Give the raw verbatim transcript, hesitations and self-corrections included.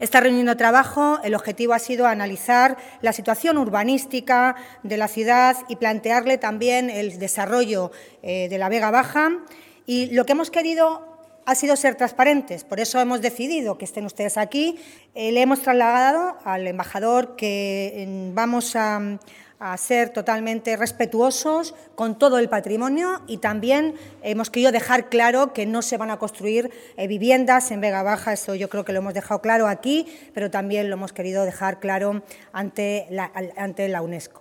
Esta reunión de trabajo, el objetivo ha sido analizar la situación urbanística de la ciudad y plantearle también el desarrollo eh, de la Vega Baja. Y lo que hemos querido ha sido ser transparentes, por eso hemos decidido que estén ustedes aquí. Eh, le hemos trasladado al embajador que eh, vamos a, a ser totalmente respetuosos con todo el patrimonio y también hemos querido dejar claro que no se van a construir eh, viviendas en Vega Baja. Eso yo creo que lo hemos dejado claro aquí, pero también lo hemos querido dejar claro ante la, ante la UNESCO.